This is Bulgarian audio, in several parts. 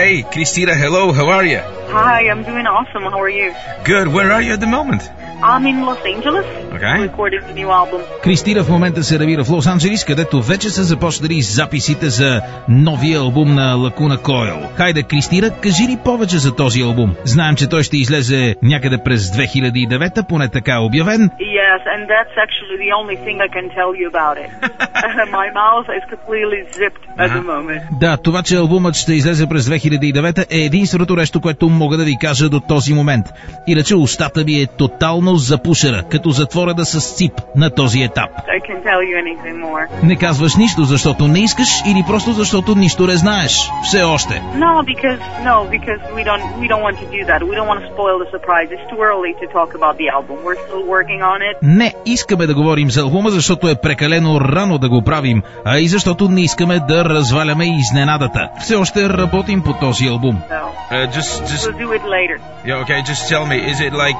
Hey, Christina, hello, how are you? Hi, I'm doing awesome. How are you? Good, where are you at the moment? I'm in Los Angeles, Okay. recording the new album. Кристина в момента се намира в Лос Анджелис, където вече са започнали записите за новия албум на Lacuna Coil. Хайде, Кристина, кажи ни повече за този албум. Знаем, че той ще излезе някъде през 2009, поне така е обявен. Yes, and that's actually the only thing I can tell you about it. My mouth is completely zipped at the moment. Да, това, че албумът ще излезе през 2009 е единственото нещо, което мога да ви кажа до този момент. Иначе устата ми е тотално запушена, като затворена с цип на този етап. I can tell you anything more. Не казваш нищо, защото не искаш или просто защото нищо не знаеш? Все още. No, because we don't want to do that. We don't want to spoil the surprise. It's too early to talk about the album. We're still working on it. Не искаме да говорим за албума, защото е прекалено рано да го правим, а и защото не искаме да разваляме изненадата. Все още работим по този албум. So, Just we'll do it later. yeah, okay, just tell me, is it like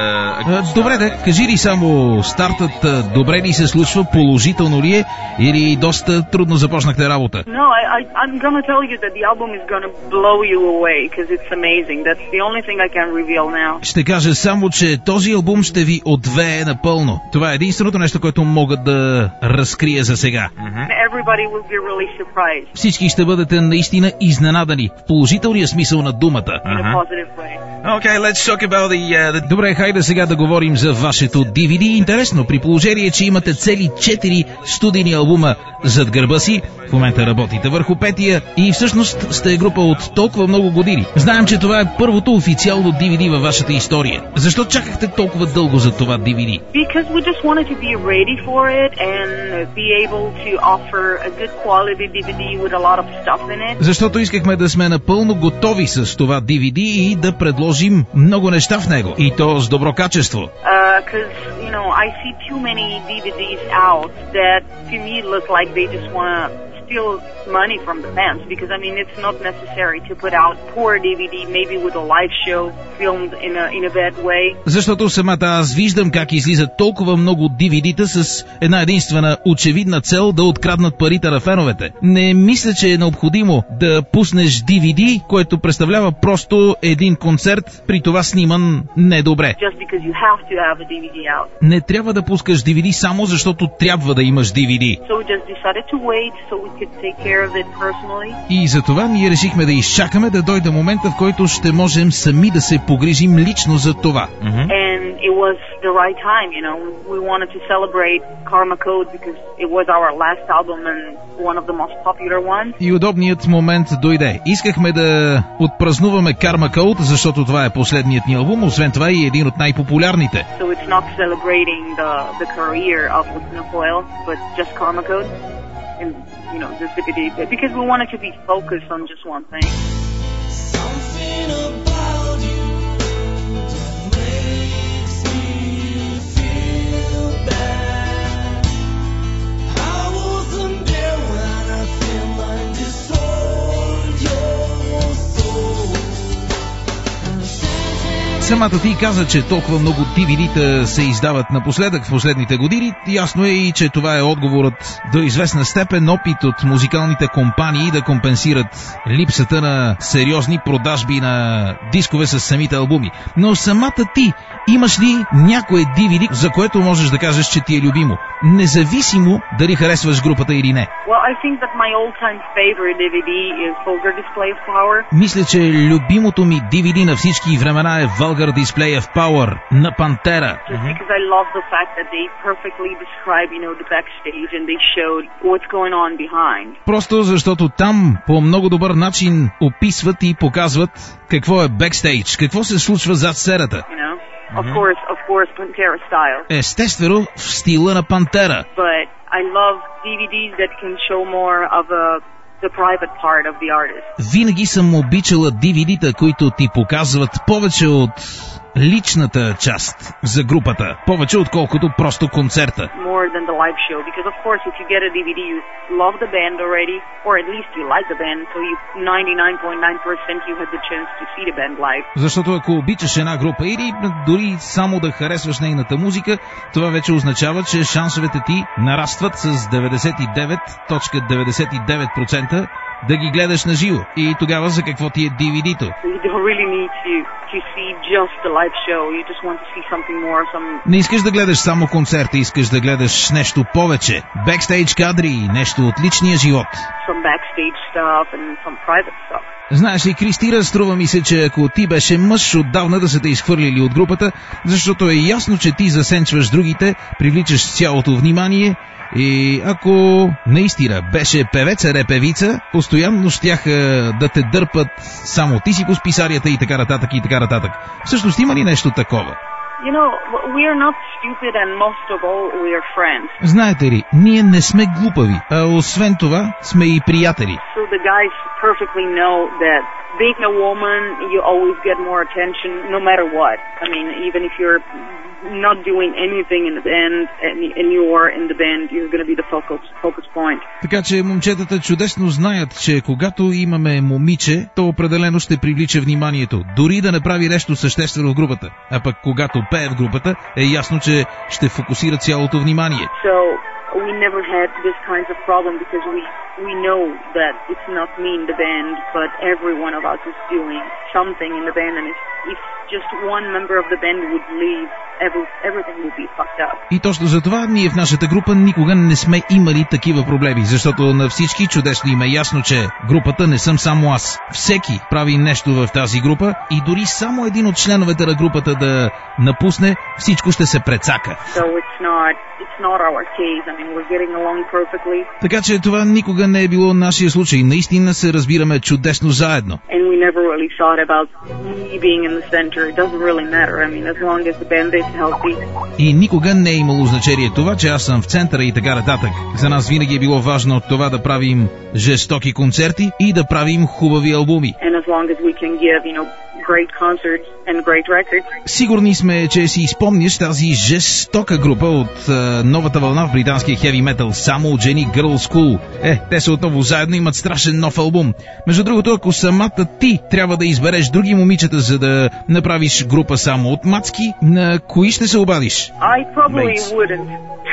Добре, да, кажи ли само стартът добре ли се случва, положително ли е или доста трудно започнахте работа? No, I'm gonna tell you that the album is gonna blow you away because it's amazing. That's the only thing I can reveal now. Ще кажа само, че този албум ще ви отвее напълно. Това е единственото нещо, което мога да разкрия за сега. Everybody will be really surprised Всички ще бъдете наистина изненадани в положителния смисъл на думата. in a positive way. Okay, let's talk about the Добре, хайде сега да говорим за вашето DVD. Интересно, при положение, че имате цели 4 студийни албума зад гърба си, в момента работите върху 5-тия и всъщност сте група от толкова много години. Знаем, че това е първото официално DVD във вашата история. Защо чакахте толкова дълго за това DVD? Because we just wanted to be ready for it and be able to offer a good quality DVD with a lot of stuff in it. Защото искахме да сме напълно готови с това DVD и да предложим много неща в него. И то с добро качество. Because, I see too many DVDs out that to me look like they just want to steal money from the fans. Because, it's not necessary to put out poor DVD, maybe with a live show filmed in a bad way. Защото самата аз виждам как излизат толкова много DVD-та с една единствена очевидна цел да откраднат парите на феновете. Не мисля, че е необходимо да пуснеш DVD, което представлява просто един концерт, при това сниман недобре. Just because you have to have a DVD out. Не трябва да пускаш DVD само защото трябва да имаш DVD. So we just decided to wait so we could take care of it personally. И затова ние решихме да изчакаме да дойде момента, в който ще можем сами да се погрижим лично за това. And it was the right time, we wanted to celebrate Karma Code because it was our last album and one of the most popular ones. И удобният момент дойде. Искахме да отпразнуваме Karma Code, защото това е последният ни албум, освен това и един от най-популярните. So it's not celebrating the career of Lacuna Coil, but just Karma Code. And, the DVD, because we wanted to be focused on just one thing. Something about you that makes me feel bad. I wasn't there when I feel like destroyed your soul. Самата ти каза, че толкова много DVD-та се издават напоследък в последните години. Ясно е и, че това е отговорът до известна степен опит от музикалните компании да компенсират липсата на сериозни продажби на дискове с самите албуми. Но самата ти имаш ли някое DVD, за което можеш да кажеш, че ти е любимо? Независимо дали харесваш групата или не. Well, I think that my all-time favorite DVD is Vulgar Display of Power. Мисля, че любимото ми DVD на всички времена е Vulgar Display of Power на Пантера. Just because I love the fact that they perfectly describe, the backstage and they showed what's going on behind. Просто защото там по много добър начин описват и показват какво е бекстейдж, какво се случва зад сцената. Of course, Pantera style. Естествено, в стила на Пантера. But I love DVDs that can show more of the private part of the artist. Винаги съм обичала DVD-та, които ти показват повече от личната част за групата, повече отколкото просто концерта. More than the live show, because of course if you get a DVD you love the band already, or at least you like the band, so you 99.9% you had the chance to see the band live. Защото ако обичаш една група или дори само да харесваш нейната музика, това вече означава, че шансовете ти нарастват с 99.99% да ги гледаш на живо. И тогава за какво ти е DVD-то? You don't really need to see just the live show. You just want to see something more, some... Не искаш да гледаш само концерта, искаш да гледаш нещо повече. Бекстейдж кадри, нещо от личния живот. some backstage stuff and some private stuff. Знаеш ли, Кристира, струва ми се, че ако ти беше мъж, отдавна да са те изхвърлили от групата, защото е ясно, че ти засенчваш другите, привличаш цялото внимание и ако наистина беше певеца-репевица, постоянно щяха да те дърпат само ти си по списарията и така нататък и така нататък. Всъщност има ли нещо такова? You know, we are not stupid and most of all we are friends. Знаете ли, ние не сме глупави, а освен това сме и приятели. So the guys perfectly know that being a woman, you always get more attention no matter what. I mean, even if you're not doing anything in the band and you are in the band, you're going to be the focus point. Така че момчетата чудесно знаят, че когато имаме момиче, то определено ще привлича вниманието, дори да не прави нещо съществено в групата. А пък когато пее в групата, е ясно, че ще фокусира цялото внимание. So we never had this kind of problem because we know that it's not me in the band, but every one of us is doing something in the band, and if just one member of the band would leave, everything would be fucked up. И точно за това ние в нашата група никога не сме имали такива проблеми, защото на всички чудесно им е ясно, че групата не съм само аз. Всеки прави нещо в тази група и дори само един от членовете на групата да напусне, всичко ще се прецака. So it's not our case. I mean, we're getting along perfectly. Така че това никога не е било нашия случай. Наистина се разбираме чудесно заедно. And we never really thought about me being in the center. It doesn't really matter. I mean, as long as the band is healthy. И никога не е имало значение това, че аз съм в центъра и така нататък. За нас винаги е било важно от това да правим жестоки концерти и да правим хубави албуми. And as long as we can give, great concerts and great records. Сигурни сме, че си изпомниш тази жестока група от новата вълна в британския хеви метал, само от жени Girls School. Те са отново заедно, имат страшен нов албум. Между другото, ако самата ти трябва да избереш други момичета, за да направиш група само от мацки, на кои ще се обадиш? I probably wouldn't.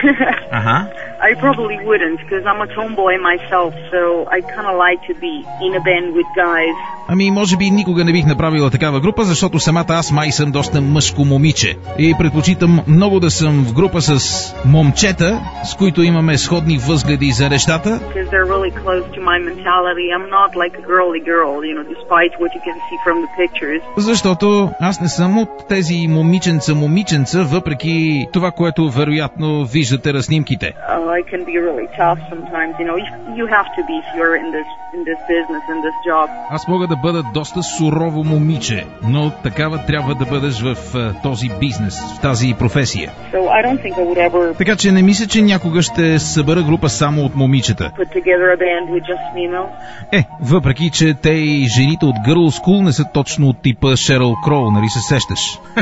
I probably wouldn't, because I'm a tomboy myself, so I kind of like to be in a band with guys. Ами, може би никога не бих направила такава група, защото самата аз май съм доста мъжко момиче. И предпочитам много да съм в група с момчета, с които имаме сходни възгледи за нещата. Because they're really close to my mentality. I'm not like a girly girl, despite what you can see from the pictures. Защото аз не съм от тези момиченца, въпреки това, което вероятно виждате на снимките. I can be really tough sometimes, you have to be if you're in this business, in this job. Аз мога да бъда доста сурово момиче, но такава трябва да бъдеш в този бизнес, в тази професия. So I don't think I would ever Така че не мисля, че някога ще събера група само от момичета. put together a band with just females. Въпреки, че те и жените от Girls School не са точно от типа Шерил Кроу, нали се сещаш?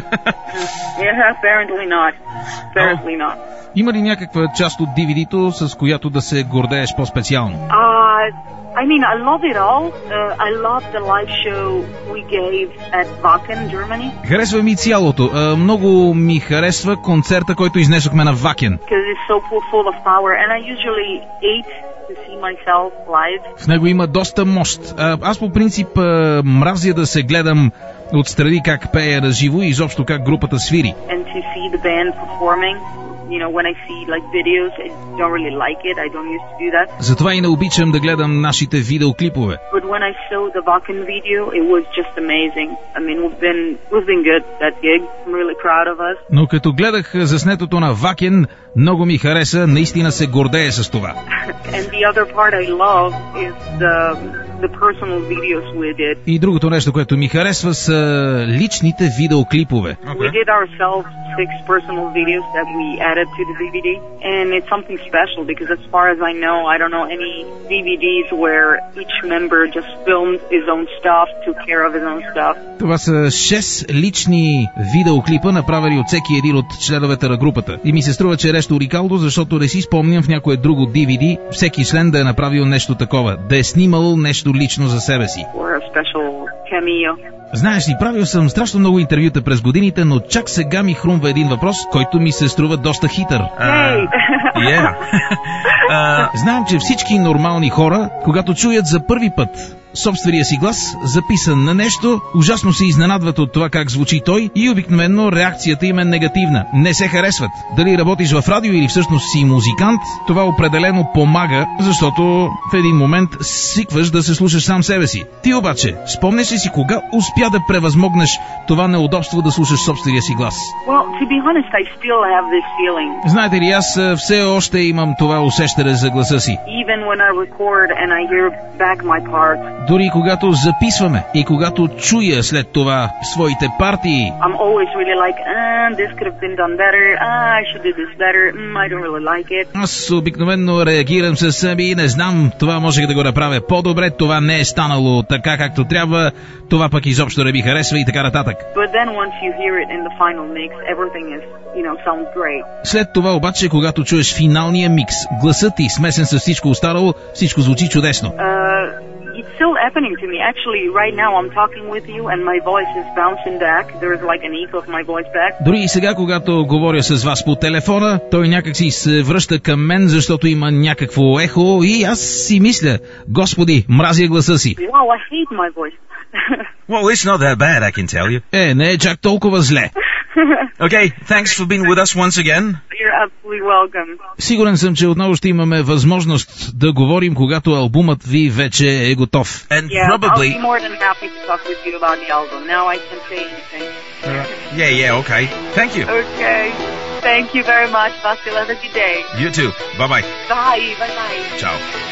Yeah, apparently not. Apparently not. Има ли някаква част от DVD-то, с която да се гордееш по-специално? I mean, I love it all. I love the live show we gave at Wacken, Germany. Харесва ми цялото. Много ми харесва концерта, който изнесохме на Вакен. Because it's so full of power, and I usually ate to see myself live. В него има доста мощ. Аз по принцип мразя да се гледам отстрани как пея на живо и изобщо как групата свири. And to see the band performing. When I see videos, I don't really like it. I don't used to do that. Затова и не обичам да гледам нашите видеоклипове. But when I saw the Wacken video, it was just amazing. I mean, we've been good that gig. I'm really proud of us. Но като гледах заснетото на Вакен, много ми хареса, наистина се гордея с това. And the other part I love is the personal videos we did. И другото нещо, което ми харесва, са личните видеоклипове. We did ourselves 6 personal videos that we added to the DVD, and it's something special because as far as I don't know any DVDs where each member just filmed his own stuff, took care of his own stuff. Това са 6 лични видеоклипа, направени от всеки един от членовете на групата. И ми се струва, че е нещо уникално, защото не си спомням в някое друго DVD всеки член да е направил нещо такова, да е снимал нещо лично за себе си. Or a special cameo. Знаеш ли, правил съм страшно много интервюта през годините, но чак сега ми хрумва един въпрос, който ми се струва доста хитър. Hey! Yeah. Знам, че всички нормални хора, когато чуят за първи път собствения си глас, записан на нещо, ужасно се изненадват от това как звучи той и обикновено реакцията им е негативна. Не се харесват. Дали работиш в радио или всъщност си музикант, това определено помага, защото в един момент свикваш да се слушаш сам себе си. Ти обаче, спомнеш ли си кога успя да превъзмогнеш това неудобство да слушаш собствения си глас? Well, to be honest, I still have this feeling. Знаете ли, аз все още имам това усещане за гласа си. Even when I record and I hear back my parts, Дори когато записваме и когато чуя след това своите партии, I'm always really like, this could have been done better, I should do this better, I don't really like it. аз обикновено реагирам със себе и не знам, това можех да го направя по-добре, това не е станало така както трябва, това пък изобщо не ми харесва и така нататък. But then once you hear it in the final mix, everything is, sounds great. След това обаче, когато чуеш финалния микс, гласът ти смесен с всичко останало, всичко звучи чудесно. It's still happening to me. Actually, right now I'm talking with you and my voice is bouncing back. There's like an echo of my voice back. Дори и сега, когато говоря с вас по телефона, той някакси се връща към мен, защото има някакво ехо и аз си мисля, Господи, мразя гласа си. Wow, I hate my voice. Well, it's not that bad, I can tell you. Не е чак толкова зле. Okay, thanks for being with us once again. You're absolutely welcome. Сигурен съм, че отново ще имаме възможност да говорим, когато албумът ви вече е готов. And Yeah, I'll probably... be more than happy to talk with you about the album. Now I can say anything. Yeah, okay. Thank you. Okay. Thank you very much, Vasil. Have a good day. You too. Bye-bye. Bye. Bye-bye. Ciao.